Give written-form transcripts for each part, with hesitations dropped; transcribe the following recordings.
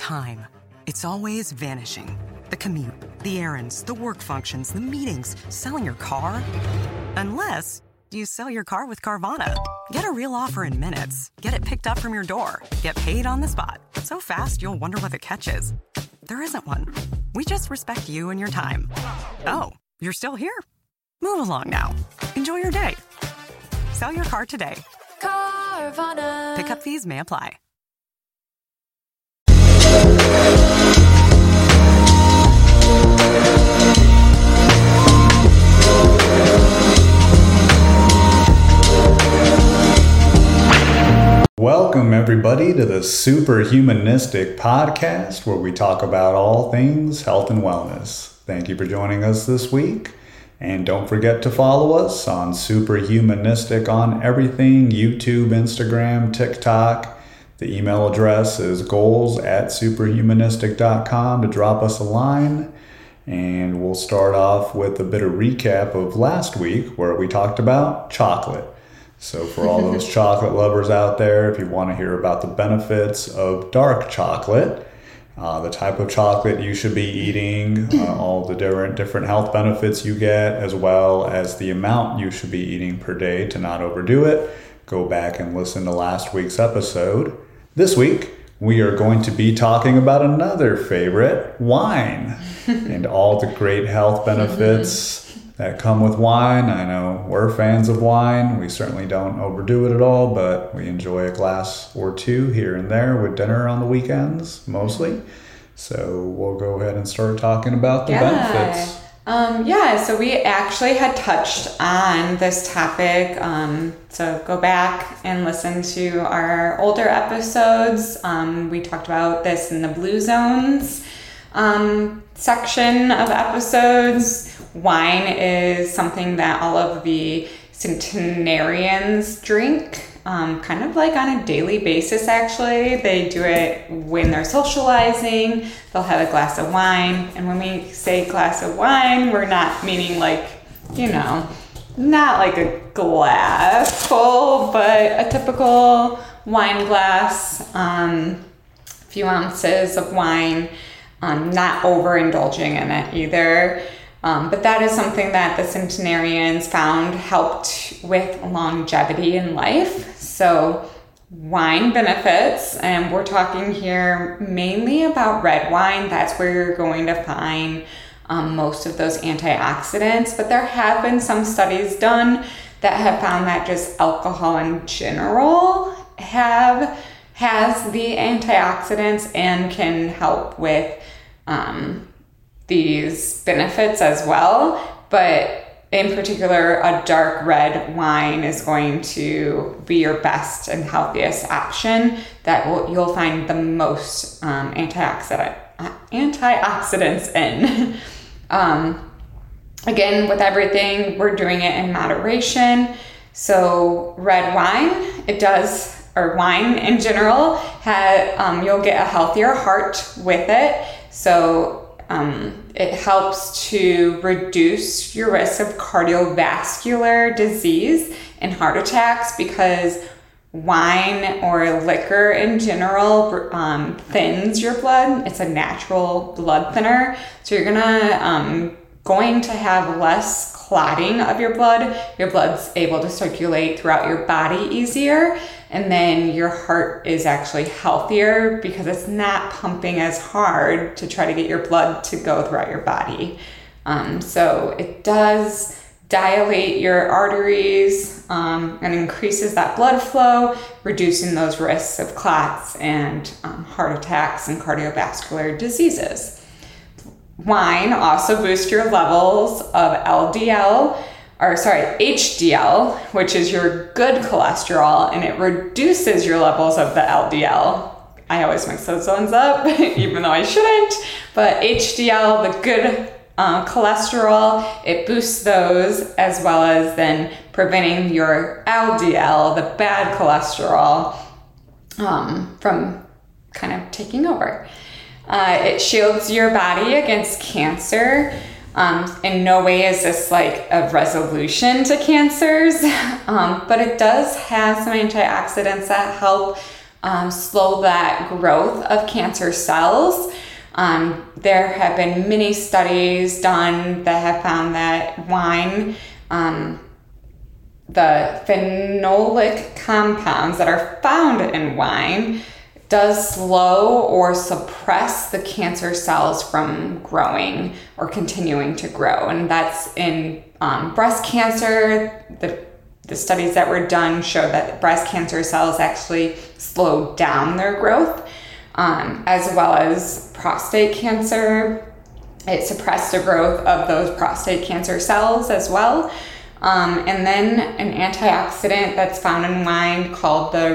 time. It's always vanishing. The commute, the errands, the work functions, the meetings, selling your car. Unless you sell your car with Carvana. Get a real offer in minutes. Get it picked up from your door. Get paid on the spot. So fast, you'll wonder what the catch is. There isn't one. We just respect you and your time. Oh, you're still here? Move along now. Enjoy your day. Sell your car today. Carvana. Pickup fees may apply. Welcome, everybody, to the Superhumanistic Podcast, where we talk about all things health and wellness. Thank you for joining us this week. And don't forget to follow us on Superhumanistic on everything, YouTube, Instagram, TikTok. The email address is goals@superhumanistic.com to drop us a line. And we'll start off with a bit of recap of last week, where we talked about chocolate. So for all those chocolate lovers out there, if you want to hear about the benefits of dark chocolate, the type of chocolate you should be eating, all the different health benefits you get, as well as the amount you should be eating per day to not overdo it, go back and listen to last week's episode. This week, we are going to be talking about another favorite, wine, and all the great health benefits that come with wine. I know we're fans of wine. We certainly don't overdo it at all, but we enjoy a glass or two here and there with dinner on the weekends, mostly. So we'll go ahead and start talking about the benefits. So we actually had touched on this topic. So go back and listen to our older episodes. We talked about this in the Blue Zones section of episodes. Wine is something that all of the centenarians drink, kind of like on a daily basis, actually. They do it when they're socializing. They'll have a glass of wine. And when we say glass of wine, we're not meaning like, not like a glass full, but a typical wine glass, a few ounces of wine, not overindulging in it either. But that is something that the centenarians found helped with longevity in life. So wine benefits, and we're talking here mainly about red wine. That's where you're going to find most of those antioxidants. But there have been some studies done that have found that just alcohol in general has the antioxidants and can help with these benefits as well, but in particular, a dark red wine is going to be your best and healthiest option that you'll find the most antioxidants in. Again, with everything, we're doing it in moderation. So red wine, wine in general, you'll get a healthier heart with it. So it helps to reduce your risk of cardiovascular disease and heart attacks, because wine or liquor in general thins your blood. It's a natural blood thinner. So you're going to have less clotting of your blood. Your blood's able to circulate throughout your body easier. And then your heart is actually healthier because it's not pumping as hard to try to get your blood to go throughout your body. So it does dilate your arteries and increases that blood flow, reducing those risks of clots and heart attacks and cardiovascular diseases. Wine also boosts your levels of HDL, which is your good cholesterol, and it reduces your levels of the LDL. I always mix those ones up, even though I shouldn't. But HDL, the good cholesterol, it boosts those, as well as then preventing your LDL, the bad cholesterol, from kind of taking over. It shields your body against cancer. In no way is this like a resolution to cancers, but it does have some antioxidants that help slow that growth of cancer cells. There have been many studies done that have found that wine, the phenolic compounds that are found in wine, does slow or suppress the cancer cells from growing or continuing to grow. And that's in breast cancer. The studies that were done show that breast cancer cells actually slow down their growth, as well as prostate cancer. It suppressed the growth of those prostate cancer cells as well. And then an antioxidant that's found in wine called the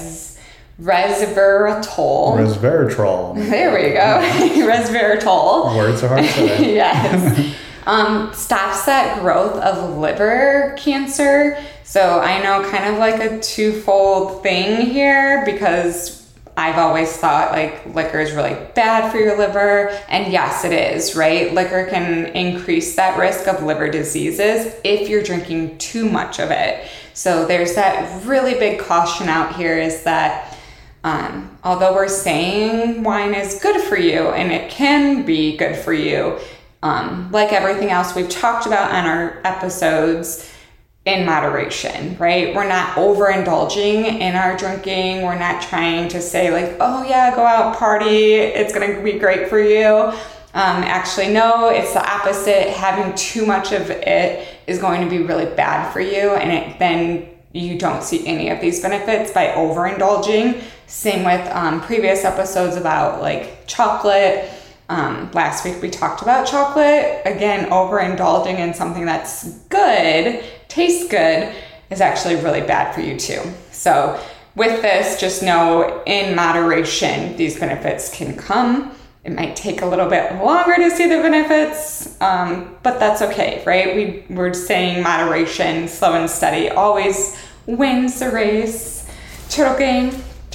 resveratrol. Resveratrol. There we go. Resveratrol. Words are hard to say. Yes. Stops that growth of liver cancer. So I know kind of like a twofold thing here, because I've always thought like liquor is really bad for your liver. And yes, it is, right? Liquor can increase that risk of liver diseases if you're drinking too much of it. So there's that really big caution out here, is that although we're saying wine is good for you, and it can be good for you, like everything else we've talked about on our episodes, in moderation, right? We're not overindulging in our drinking. We're not trying to say like, oh yeah, go out, party, it's gonna be great for you. Actually, no, it's the opposite. Having too much of it is going to be really bad for you, and then you don't see any of these benefits by overindulging. Same with previous episodes about like chocolate. Last week we talked about chocolate. Again, overindulging in something that's good, tastes good, is actually really bad for you too. So with this, just know in moderation, these benefits can come. It might take a little bit longer to see the benefits, but that's okay, right? We're saying moderation, slow and steady, always wins the race. Turtle gang.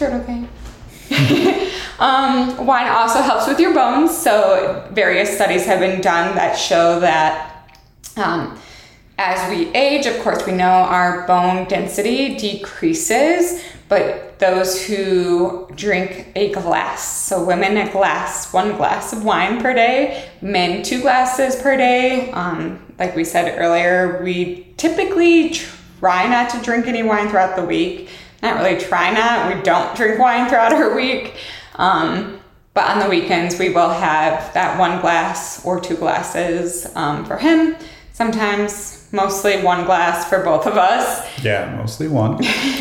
Wine also helps with your bones. So various studies have been done that show that as we age, of course, we know our bone density decreases, but those who drink a glass, so women a glass, 1 glass of wine per day, men 2 glasses per day. Like we said earlier, we typically try not to drink any wine throughout the week. Not really try not, we don't drink wine throughout our week. But on the weekends, we will have that 1 glass or 2 glasses for him. Sometimes, mostly 1 glass for both of us. Yeah, mostly 1.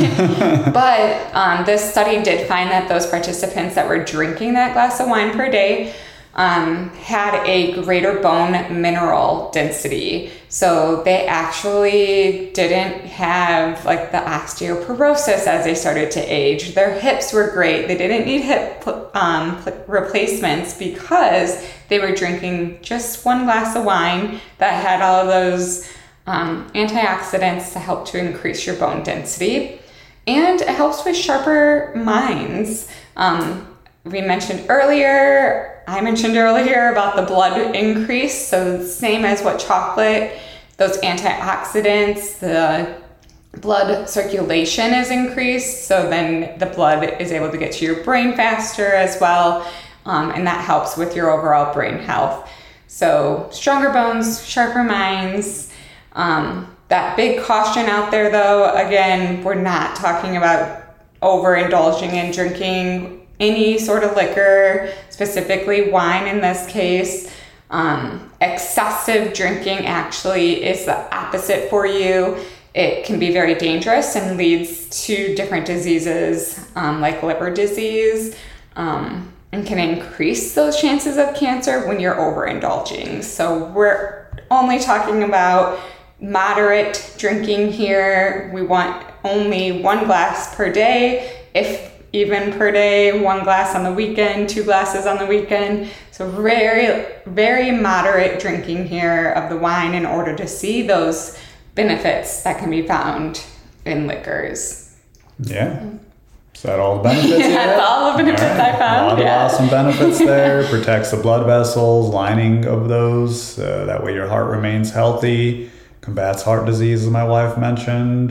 But this study did find that those participants that were drinking that glass of wine per day had a greater bone mineral density. So they actually didn't have like the osteoporosis as they started to age. Their hips were great. They didn't need hip replacements because they were drinking just 1 glass of wine that had all of those antioxidants to help to increase your bone density. And it helps with sharper minds. I mentioned earlier about the blood increase. So same as what chocolate, those antioxidants, the blood circulation is increased. So then the blood is able to get to your brain faster as well. And that helps with your overall brain health. So stronger bones, sharper minds. That big caution out there though, again, we're not talking about overindulging in drinking any sort of liquor, specifically wine in this case. Excessive drinking actually is the opposite for you. It can be very dangerous and leads to different diseases like liver disease, and can increase those chances of cancer when you're overindulging. So we're only talking about moderate drinking here. We want only 1 glass per day, if even per day, 1 glass on the weekend, 2 glasses on the weekend. So very, very moderate drinking here of the wine in order to see those benefits that can be found in liquors. Yeah. Is that all the benefits? Yeah, that's all the benefits I found. A lot of awesome benefits there. Protects the blood vessels, lining of those. That way your heart remains healthy. Combats heart disease, as my wife mentioned.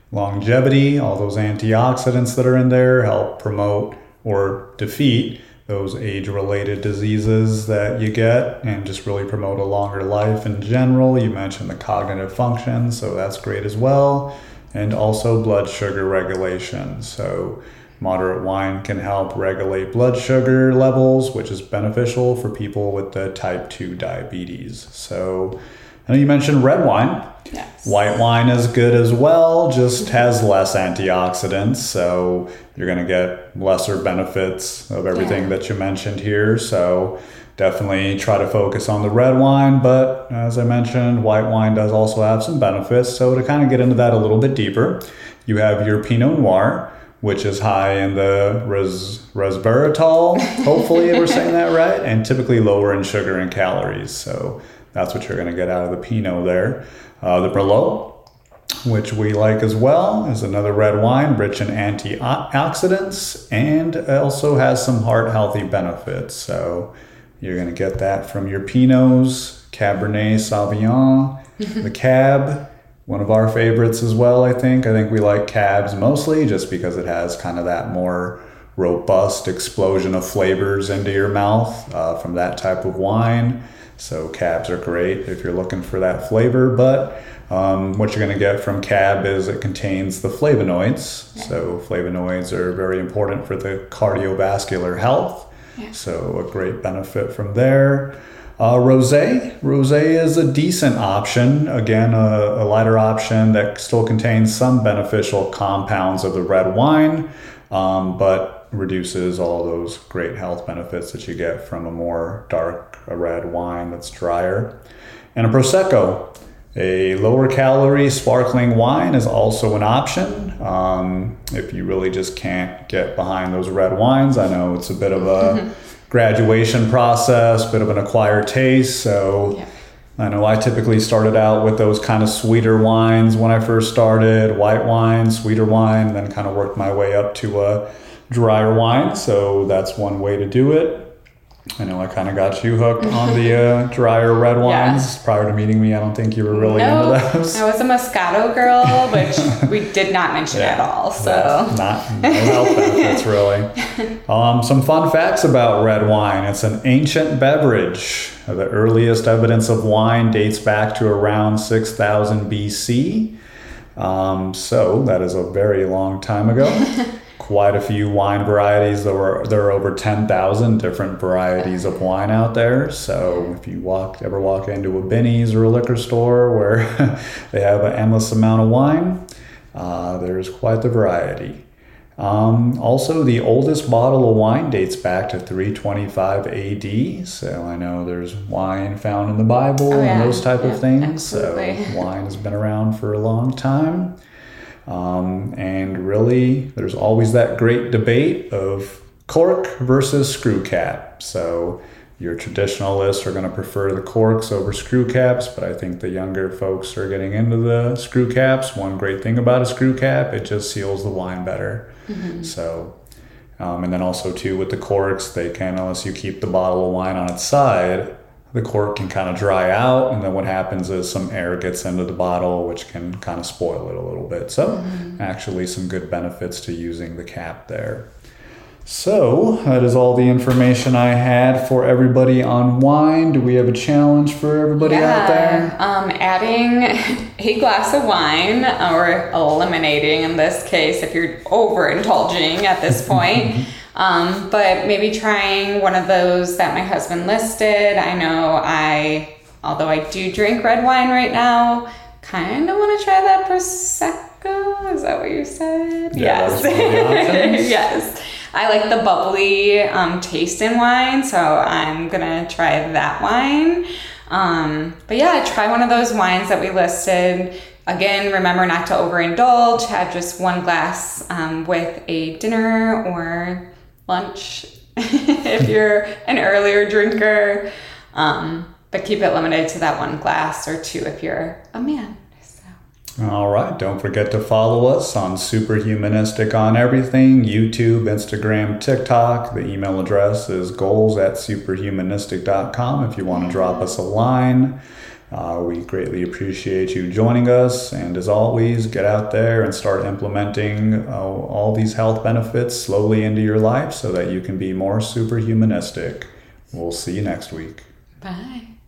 longevity. All those antioxidants that are in there help promote or defeat those age-related diseases that you get and just really promote a longer life in general. You mentioned the cognitive function, so that's great as well. And also blood sugar regulation. So moderate wine can help regulate blood sugar levels, which is beneficial for people with the type 2 diabetes. So I know you mentioned red wine. Yes. White wine is good as well, just has less antioxidants. So you're going to get lesser benefits of everything that you mentioned here. So definitely try to focus on the red wine. But as I mentioned, white wine does also have some benefits. So to kind of get into that a little bit deeper, you have your Pinot Noir, which is high in the resveratrol, hopefully we're saying that right, and typically lower in sugar and calories. So that's what you're going to get out of the Pinot there. The Merlot, which we like as well, is another red wine rich in antioxidants and also has some heart healthy benefits. So you're going to get that from your Pinots, Cabernet Sauvignon, the Cab. One of our favorites as well, I think. I think we like Cabs mostly just because it has kind of that more robust explosion of flavors into your mouth from that type of wine. So Cabs are great if you're looking for that flavor. But what you're going to get from Cab is it contains the flavonoids. Yeah. So flavonoids are very important for the cardiovascular health. Yeah. So a great benefit from there. Rosé is a decent option. Again, a lighter option that still contains some beneficial compounds of the red wine, but reduces all those great health benefits that you get from a more dark red wine that's drier. And a Prosecco, a lower calorie sparkling wine, is also an option. If you really just can't get behind those red wines, I know it's a bit of a graduation process, bit of an acquired taste. So I know I typically started out with those kind of sweeter wines when I first started, white wine, sweeter wine, then kind of worked my way up to a drier wine. So that's one way to do it. I know I kind of got you hooked on the drier red wines. Yeah. Prior to meeting me, I don't think you were really into those. I was a Moscato girl, which we did not mention at all. So no health benefits really. Some fun facts about red wine. It's an ancient beverage. The earliest evidence of wine dates back to around 6000 BC. So that is a very long time ago. Quite a few wine varieties. There are over 10,000 different varieties of wine out there. So if you ever walk into a Binny's or a liquor store where they have an endless amount of wine, there's quite the variety. Also, the oldest bottle of wine dates back to 325 AD. So I know there's wine found in the Bible and those type of things. Absolutely. So wine has been around for a long time. And really, there's always that great debate of cork versus screw cap. So your traditionalists are going to prefer the corks over screw caps, but I think the younger folks are getting into the screw caps. One great thing about a screw cap, it just seals the wine better. Mm-hmm. So, and then also too with the corks, they can, unless you keep the bottle of wine on its side, the cork can kind of dry out, and then what happens is some air gets into the bottle, which can kind of spoil it a little bit. So actually some good benefits to using the cap there. So that is all the information I had for everybody on wine. Do we have a challenge for everybody out there? Adding a glass of wine, or eliminating in this case if you're overindulging at this point. But maybe trying one of those that my husband listed. I know although I do drink red wine right now, kind of want to try that Prosecco. Is that what you said? Yeah, yes. That was one of the options. Yes. I like the bubbly taste in wine, so I'm going to try that wine. But yeah, try one of those wines that we listed. Again, remember not to overindulge. Have just one glass with a dinner or lunch if you're an earlier drinker. But keep it limited to that one glass or two if you're a man. All right. Don't forget to follow us on Superhumanistic on everything: YouTube, Instagram, TikTok. The email address is goals@superhumanistic.com if you want to drop us a line. We greatly appreciate you joining us. And as always, get out there and start implementing all these health benefits slowly into your life so that you can be more superhumanistic. We'll see you next week. Bye.